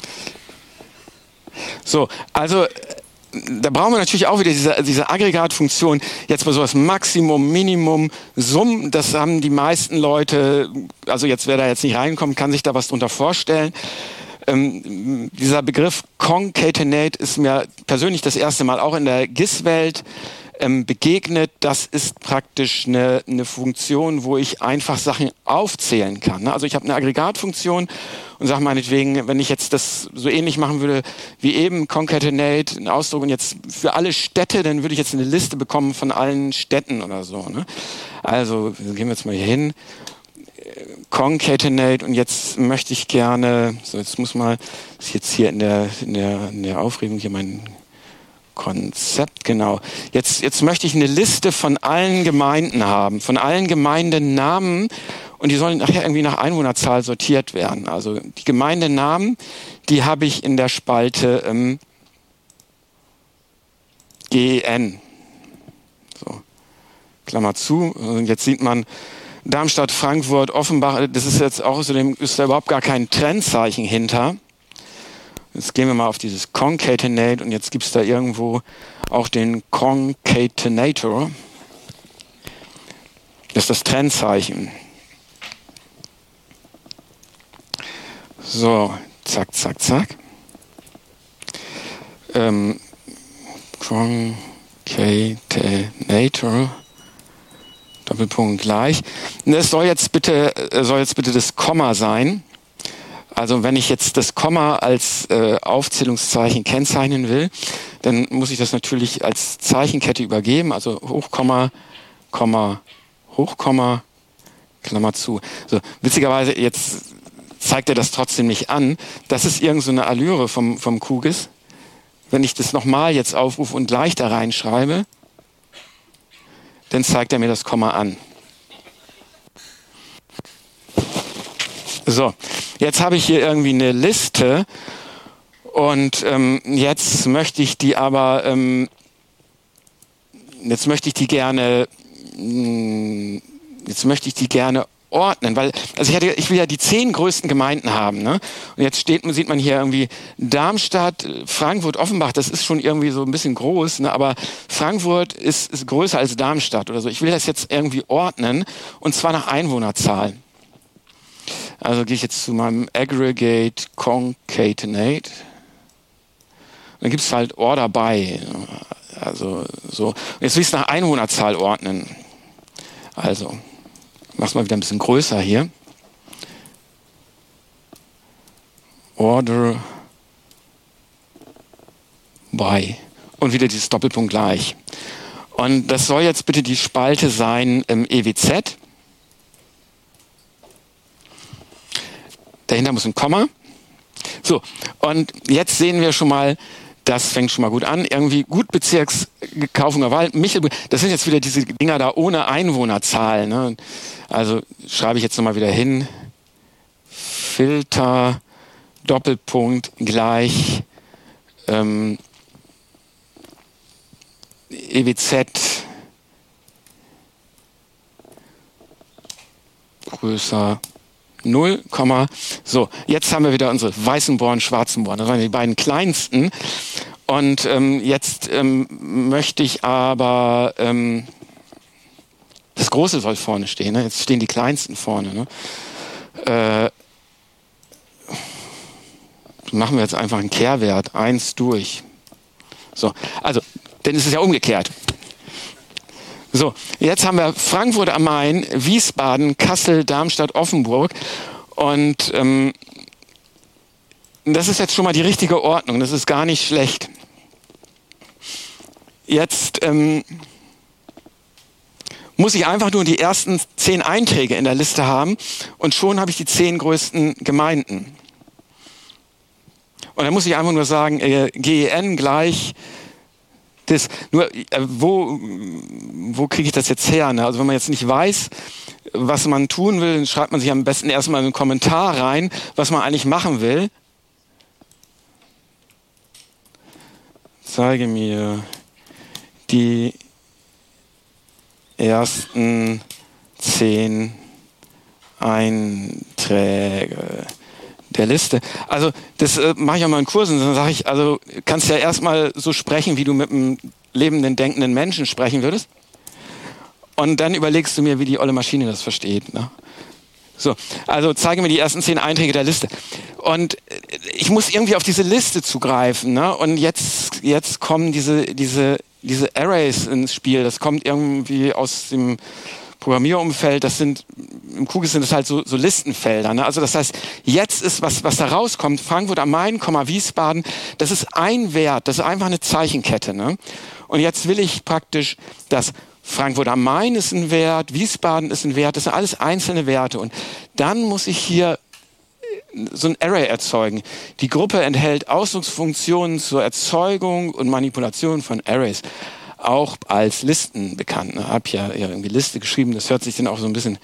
So, also da brauchen wir natürlich auch wieder diese Aggregatfunktion. Jetzt bei sowas Maximum, Minimum, Summ, das haben die meisten Leute, also jetzt wer da jetzt nicht reinkommt, kann sich da was drunter vorstellen. Dieser Begriff Concatenate ist mir persönlich das erste Mal auch in der GIS-Welt begegnet. Das ist praktisch eine Funktion, wo ich einfach Sachen aufzählen kann. Ne? Also ich habe eine Aggregatfunktion und sage meinetwegen, wenn ich jetzt das so ähnlich machen würde wie eben, Concatenate, einen Ausdruck und jetzt für alle Städte, dann würde ich jetzt eine Liste bekommen von allen Städten oder so. Ne? Also gehen wir jetzt mal hier hin. Concatenate und jetzt möchte ich gerne, so jetzt muss mal, ist jetzt hier in der Aufregung hier mein Konzept, genau. Jetzt möchte ich eine Liste von allen Gemeinden haben, von allen Gemeindenamen und die sollen nachher irgendwie nach Einwohnerzahl sortiert werden. Also die Gemeindenamen, die habe ich in der Spalte GN. So, Klammer zu. Und jetzt sieht man Darmstadt, Frankfurt, Offenbach, das ist jetzt auch außerdem ist da überhaupt gar kein Trennzeichen hinter. Jetzt gehen wir mal auf dieses Concatenate und jetzt gibt es da irgendwo auch den Concatenator. Das ist das Trennzeichen. So, zack, zack, zack. Concatenator. Doppelpunkt gleich. Es soll jetzt bitte das Komma sein. Also wenn ich jetzt das Komma als Aufzählungszeichen kennzeichnen will, dann muss ich das natürlich als Zeichenkette übergeben. Also Hochkomma, Komma, Hochkomma, Klammer zu. So, witzigerweise, jetzt zeigt er das trotzdem nicht an. Das ist irgend so eine Allüre vom QGIS. Wenn ich das nochmal jetzt aufrufe und gleich da reinschreibe, dann zeigt er mir das Komma an. So, jetzt habe ich hier irgendwie eine Liste und jetzt möchte ich die aber, jetzt möchte ich die gerne ordnen, weil also ich will ja die 10 größten Gemeinden haben, ne? Und jetzt sieht man hier irgendwie Darmstadt, Frankfurt, Offenbach, das ist schon irgendwie so ein bisschen groß, ne? Aber Frankfurt ist größer als Darmstadt oder so. Ich will das jetzt irgendwie ordnen und zwar nach Einwohnerzahl. Also gehe ich jetzt zu meinem Aggregate Concatenate. Dann gibt es halt Order by. Also so. Und jetzt will ich es nach Einwohnerzahl ordnen. Also, mach's mal wieder ein bisschen größer hier. Order y. Und wieder dieses Doppelpunkt gleich. Und das soll jetzt bitte die Spalte sein im EWZ. Dahinter muss ein Komma. So, und jetzt sehen wir schon mal, das fängt schon mal gut an. Irgendwie Gutbezirks Kaufunger Wald, Michelburg. Das sind jetzt wieder diese Dinger da ohne Einwohnerzahl. Ne? Also schreibe ich jetzt nochmal wieder hin. Filter, Doppelpunkt, gleich EWZ größer 0, so, jetzt haben wir wieder unsere Weißenborn, Schwarzenborn. Das waren die beiden kleinsten. Und jetzt möchte ich aber, das Große soll vorne stehen. Ne? Jetzt stehen die kleinsten vorne. Ne? Machen wir jetzt einfach einen Kehrwert, 1 durch. So, also, denn es ist ja umgekehrt. So, jetzt haben wir Frankfurt am Main, Wiesbaden, Kassel, Darmstadt, Offenburg. Und das ist jetzt schon mal die richtige Ordnung. Das ist gar nicht schlecht. Jetzt muss ich einfach nur die ersten 10 Einträge in der Liste haben und schon habe ich die 10 größten Gemeinden. Und dann muss ich einfach nur sagen, GEN gleich das. Nur, wo kriege ich das jetzt her? Ne? Also wenn man jetzt nicht weiß, was man tun will, dann schreibt man sich am besten erstmal einen Kommentar rein, was man eigentlich machen will. Zeige mir die ersten 10 Einträge der Liste. Also das mache ich auch mal in Kursen. Dann sage ich, also kannst ja erstmal so sprechen, wie du mit einem lebenden, denkenden Menschen sprechen würdest. Und dann überlegst du mir, wie die olle Maschine das versteht. Ne? So, also zeige mir die ersten 10 Einträge der Liste. Und ich muss irgendwie auf diese Liste zugreifen. Ne? Und jetzt kommen diese Arrays ins Spiel. Das kommt irgendwie aus dem Programmierumfeld. Das sind, im QGIS sind das halt so Listenfelder. Ne? Also das heißt, jetzt ist was da rauskommt, Frankfurt am Main, Wiesbaden, das ist ein Wert, das ist einfach eine Zeichenkette. Ne? Und jetzt will ich praktisch, dass Frankfurt am Main ist ein Wert, Wiesbaden ist ein Wert, das sind alles einzelne Werte. Und dann muss ich hier so ein Array erzeugen. Die Gruppe enthält Ausdrucksfunktionen zur Erzeugung und Manipulation von Arrays. Auch als Listen bekannt. Ich habe ja irgendwie Liste geschrieben, das hört sich dann auch so ein bisschen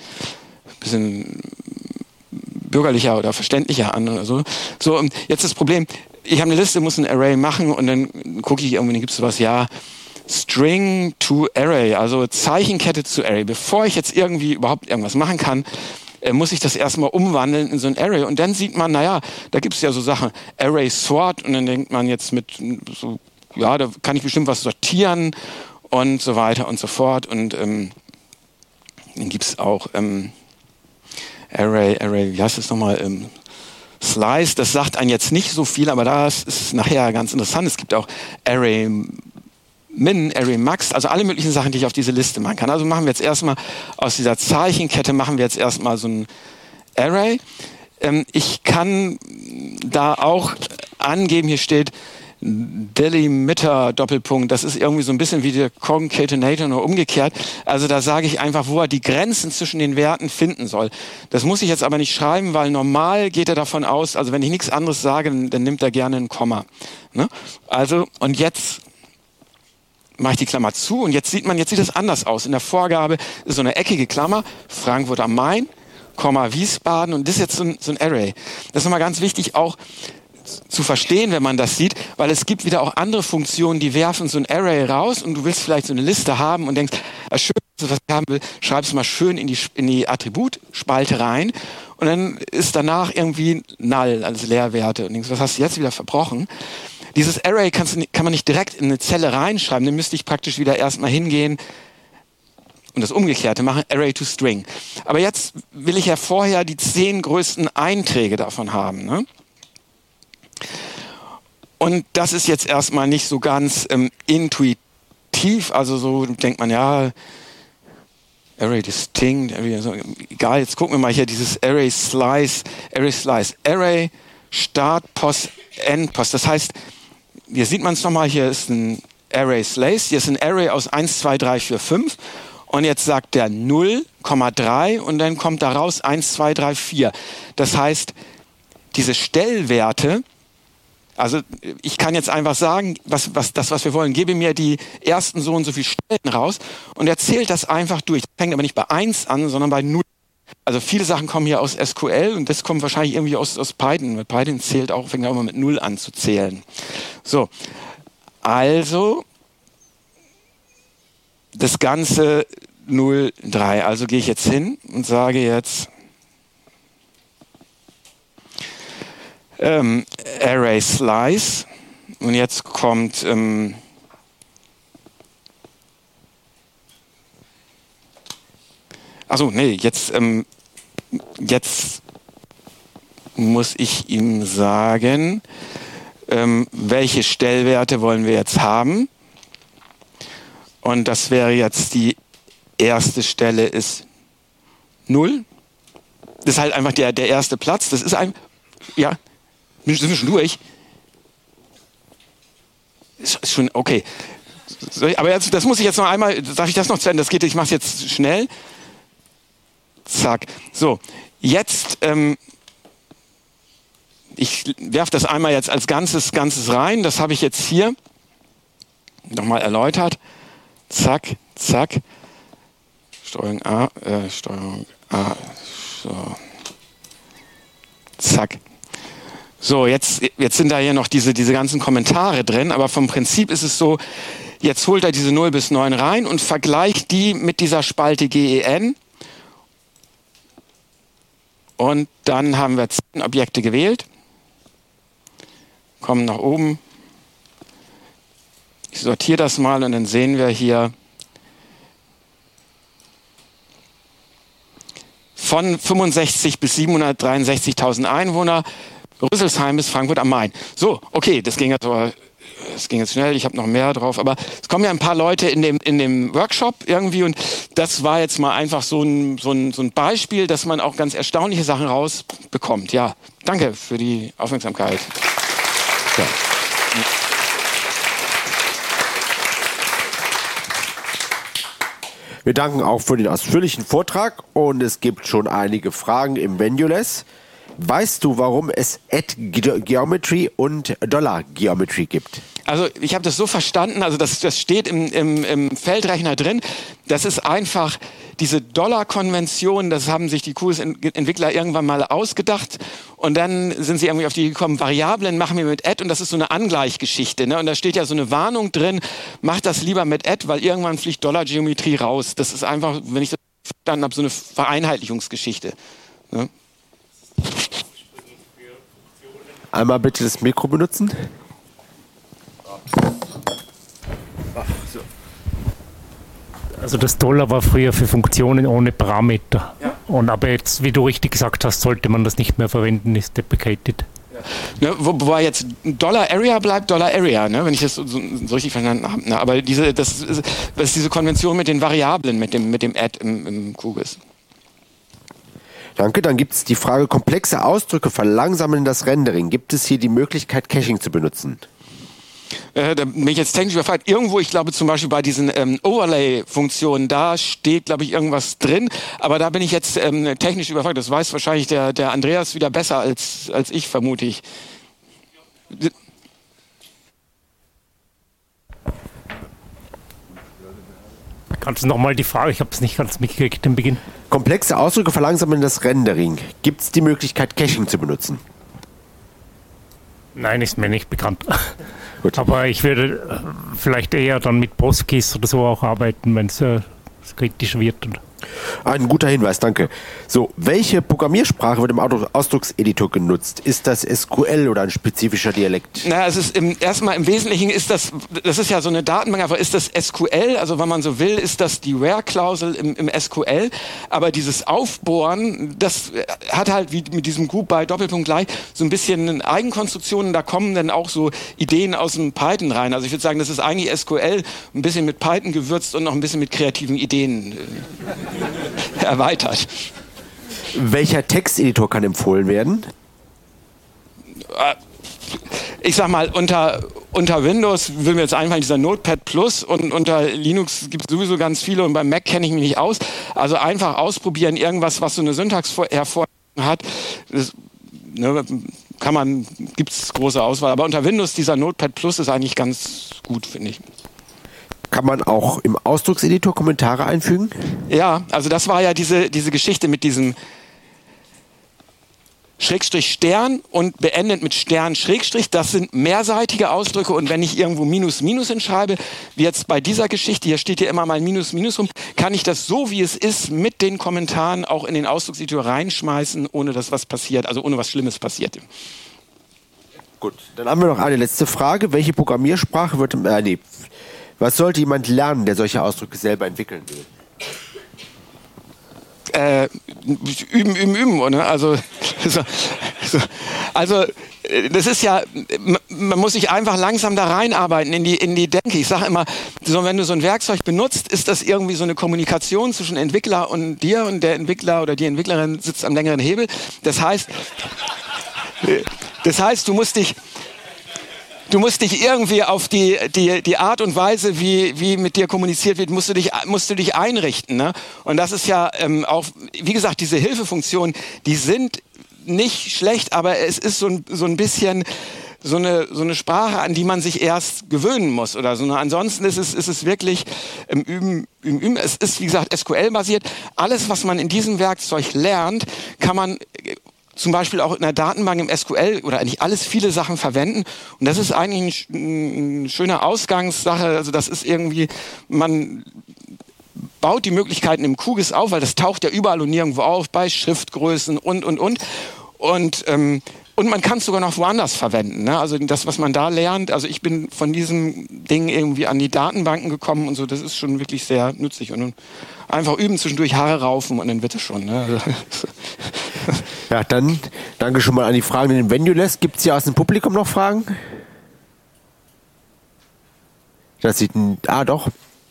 bürgerlicher oder verständlicher an oder so. So, und jetzt das Problem, ich habe eine Liste, muss ein Array machen und dann gucke ich irgendwie, dann gibt es sowas, ja, String to Array, also Zeichenkette zu Array. Bevor ich jetzt irgendwie überhaupt irgendwas machen kann, muss ich das erstmal umwandeln in so ein Array. Und dann sieht man, naja, da gibt es ja so Sachen, Array Sort, und dann denkt man jetzt mit so, ja, da kann ich bestimmt was sortieren und so weiter und so fort. Und dann gibt es auch Array, wie heißt das nochmal? Slice, das sagt einem jetzt nicht so viel, aber das ist nachher ganz interessant. Es gibt auch Array Min, Array Max, also alle möglichen Sachen, die ich auf diese Liste machen kann. Also machen wir jetzt erstmal aus dieser Zeichenkette, machen wir jetzt erstmal so ein Array. Ich kann da auch angeben, hier steht Delimiter Doppelpunkt, das ist irgendwie so ein bisschen wie der Concatenator nur umgekehrt. Also da sage ich einfach, wo er die Grenzen zwischen den Werten finden soll. Das muss ich jetzt aber nicht schreiben, weil normal geht er davon aus, also wenn ich nichts anderes sage, dann nimmt er gerne ein Komma. Ne? Also, und jetzt mache ich die Klammer zu und jetzt sieht das anders aus. In der Vorgabe ist so eine eckige Klammer, Frankfurt am Main, Wiesbaden, und das ist jetzt so ein Array. Das ist nochmal ganz wichtig auch zu verstehen, wenn man das sieht, weil es gibt wieder auch andere Funktionen, die werfen so ein Array raus und du willst vielleicht so eine Liste haben und denkst, schön, was ich haben will, schreib es mal schön in die Attributspalte rein und dann ist danach irgendwie null als Leerwerte und denkst, was hast du jetzt wieder verbrochen? Dieses Array kann man nicht direkt in eine Zelle reinschreiben, dann müsste ich praktisch wieder erstmal hingehen und das Umgekehrte machen, Array to String. Aber jetzt will ich ja vorher die 10 größten Einträge davon haben, ne? Und das ist jetzt erstmal nicht so ganz intuitiv, also so denkt man, ja, Array distinct, egal, jetzt gucken wir mal hier dieses Array Slice, Array Start, Post, End, Post. Das heißt, hier sieht man es nochmal, hier ist ein Array Slice, hier ist ein Array aus 1, 2, 3, 4, 5 und jetzt sagt der 0,3 und dann kommt da raus 1, 2, 3, 4. Das heißt, diese Stellwerte, also ich kann jetzt einfach sagen, was wir wollen, gebe mir die ersten so und so viele Stellen raus und er zählt das einfach durch. Fängt aber nicht bei 1 an, sondern bei 0. Also viele Sachen kommen hier aus SQL und das kommt wahrscheinlich irgendwie aus Python. Mit Python fängt auch immer mit 0 an zu zählen. So, also das Ganze 0, 3. Also gehe ich jetzt hin und sage jetzt Array Slice und jetzt kommt jetzt muss ich ihm sagen, welche Stellwerte wollen wir jetzt haben. Und das wäre jetzt die erste Stelle ist 0. Das ist halt einfach der erste Platz. Das ist ein, ja, sind wir schon durch? Ist schon, okay. Aber jetzt, das muss ich jetzt noch einmal, darf ich das noch zu Ende? Das geht, ich mache es jetzt schnell. Zack. So, jetzt, ich werfe das einmal jetzt als Ganzes rein. Das habe ich jetzt hier nochmal erläutert. Zack, zack. Steuerung A, so. Zack. So, jetzt sind da hier noch diese ganzen Kommentare drin, aber vom Prinzip ist es so, jetzt holt er diese 0 bis 9 rein und vergleicht die mit dieser Spalte GEN. Und dann haben wir 10 Objekte gewählt. Kommen nach oben. Ich sortiere das mal und dann sehen wir hier von 65 bis 763.000 Einwohner, Rüsselsheim bis Frankfurt am Main. So, okay, das ging jetzt schnell, ich habe noch mehr drauf, aber es kommen ja ein paar Leute in dem Workshop irgendwie und das war jetzt mal einfach so ein Beispiel, dass man auch ganz erstaunliche Sachen rausbekommt. Ja, danke für die Aufmerksamkeit. Ja. Wir danken auch für den ausführlichen Vortrag und es gibt schon einige Fragen im Venuless. Weißt du, warum es @geometry und $geometry gibt? Also ich habe das so verstanden, also das steht im Feldrechner drin, das ist einfach diese Dollar-Konvention, das haben sich die QS-Entwickler irgendwann mal ausgedacht und dann sind sie irgendwie auf die gekommen, Variablen machen wir mit und das ist so eine Angleichgeschichte, ne? Und da steht ja so eine Warnung drin, macht das lieber mit weil irgendwann fliegt Dollar-Geometrie raus. Das ist einfach, wenn ich das verstanden habe, so eine Vereinheitlichungsgeschichte. Ne? Einmal bitte das Mikro benutzen. Also das Dollar war früher für Funktionen ohne Parameter. Ja. Aber jetzt, wie du richtig gesagt hast, sollte man das nicht mehr verwenden, ist deprecated. Ja. Ne, wobei jetzt $Area bleibt $Area, ne, wenn ich das so richtig verstanden habe. Ne, aber das ist diese Konvention mit den Variablen, mit dem im QGIS. Danke, dann gibt es die Frage, komplexe Ausdrücke verlangsamen das Rendering. Gibt es hier die Möglichkeit, Caching zu benutzen? Da bin ich jetzt technisch überfragt. Irgendwo, ich glaube zum Beispiel bei diesen Overlay-Funktionen, da steht, glaube ich, irgendwas drin. Aber da bin ich jetzt technisch überfragt. Das weiß wahrscheinlich der Andreas wieder besser als ich, vermute ich. Kannst du nochmal die Frage, ich habe es nicht ganz mitgekriegt im Beginn. Komplexe Ausdrücke verlangsamen das Rendering. Gibt es die Möglichkeit, Caching zu benutzen? Nein, ist mir nicht bekannt. Gut. Aber ich würde vielleicht eher dann mit PostGIS oder so auch arbeiten, wenn es kritisch wird. Ein guter Hinweis, danke. So, welche Programmiersprache wird im Ausdruckseditor genutzt? Ist das SQL oder ein spezifischer Dialekt? Na, es ist erstmal im Wesentlichen ist das ist ja so eine Datenbank, aber ist das SQL, also wenn man so will, ist das die Where-Klausel im SQL, aber dieses Aufbohren, das hat halt wie mit diesem Group by Doppelpunkt gleich so ein bisschen Eigenkonstruktionen, da kommen dann auch so Ideen aus dem Python rein. Also ich würde sagen, das ist eigentlich SQL, ein bisschen mit Python gewürzt und noch ein bisschen mit kreativen Ideen erweitert. Welcher Texteditor kann empfohlen werden? Ich sag mal, unter unter Windows will mir jetzt einfallen, dieser Notepad Plus, und unter Linux gibt es sowieso ganz viele und beim Mac kenne ich mich nicht aus. Also einfach ausprobieren, irgendwas, was so eine Syntax hervorhat. Das, ne, gibt es große Auswahl. Aber unter Windows dieser Notepad Plus ist eigentlich ganz gut, finde ich. Kann man auch im Ausdruckseditor Kommentare einfügen? Ja, also das war ja diese Geschichte mit diesem Schrägstrich Stern und beendet mit Stern Schrägstrich. Das sind mehrseitige Ausdrücke, und wenn ich irgendwo Minus Minus hinschreibe, wie jetzt bei dieser Geschichte, hier steht ja immer mal Minus Minus rum, kann ich das so, wie es ist, mit den Kommentaren auch in den Ausdruckseditor reinschmeißen, ohne dass was passiert, also ohne was Schlimmes passiert. Gut, dann haben wir noch eine letzte Frage. Welche Programmiersprache was sollte jemand lernen, der solche Ausdrücke selber entwickeln will? Üben, oder? Also das ist ja, man muss sich einfach langsam da reinarbeiten in die Denke. Ich sage immer, so, wenn du so ein Werkzeug benutzt, ist das irgendwie so eine Kommunikation zwischen Entwickler und dir, und der Entwickler oder die Entwicklerin sitzt am längeren Hebel. Das heißt, du musst dich irgendwie auf die Art und Weise, wie mit dir kommuniziert wird, musst du dich einrichten. Ne? Und das ist ja auch, wie gesagt, diese Hilfefunktionen, die sind nicht schlecht, aber es ist so ein bisschen so eine Sprache, an die man sich erst gewöhnen muss oder so. Ansonsten ist es wirklich Üben. Es ist, wie gesagt, SQL-basiert. Alles, was man in diesem Werkzeug lernt, kann man zum Beispiel auch in der Datenbank im SQL oder eigentlich viele Sachen verwenden. Und das ist eigentlich eine schöne Ausgangssache. Also das ist irgendwie, man baut die Möglichkeiten im QGIS auf, weil das taucht ja überall und nirgendwo auf, bei Schriftgrößen und. Und man kann es sogar noch woanders verwenden. Ne? Also das, was man da lernt, also ich bin von diesem Ding irgendwie an die Datenbanken gekommen und so, das ist schon wirklich sehr nützlich. Und einfach üben, zwischendurch Haare raufen und dann wird es schon. Ne? Ja, dann danke schon mal an die Fragen in den Venue-Less. Gibt es hier aus dem Publikum noch Fragen? Das sieht doch.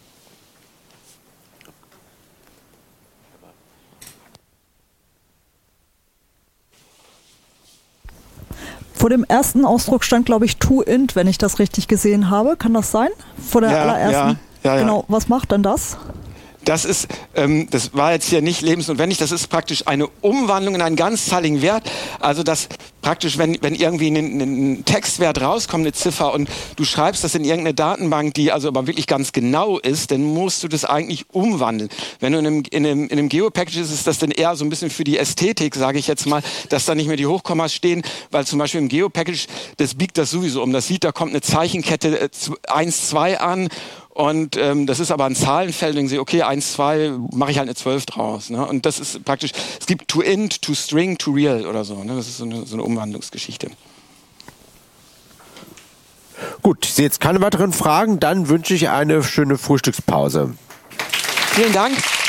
Vor dem ersten Ausdruck stand, glaube ich, toInt, wenn ich das richtig gesehen habe. Kann das sein? Vor der allerersten? Ja. Genau. Was macht denn das? Das ist, das war jetzt hier nicht lebensnotwendig, das ist praktisch eine Umwandlung in einen ganzzahligen Wert. Also das praktisch, wenn irgendwie ein Textwert rauskommt, eine Ziffer, und du schreibst das in irgendeine Datenbank, die also aber wirklich ganz genau ist, dann musst du das eigentlich umwandeln. Wenn du in einem Geopackage ist das dann eher so ein bisschen für die Ästhetik, sage ich jetzt mal, dass da nicht mehr die Hochkommas stehen, weil zum Beispiel im Geopackage, das biegt das sowieso um. Das sieht, da kommt eine Zeichenkette 1, 2 an. Und das ist aber ein Zahlenfeld, und ich sehe, okay, 1, 2, mache ich halt eine 12 draus. Ne? Und das ist praktisch, es gibt toInt, toString, toReal oder so. Ne? Das ist so eine Umwandlungsgeschichte. Gut, ich sehe jetzt keine weiteren Fragen. Dann wünsche ich eine schöne Frühstückspause. Vielen Dank.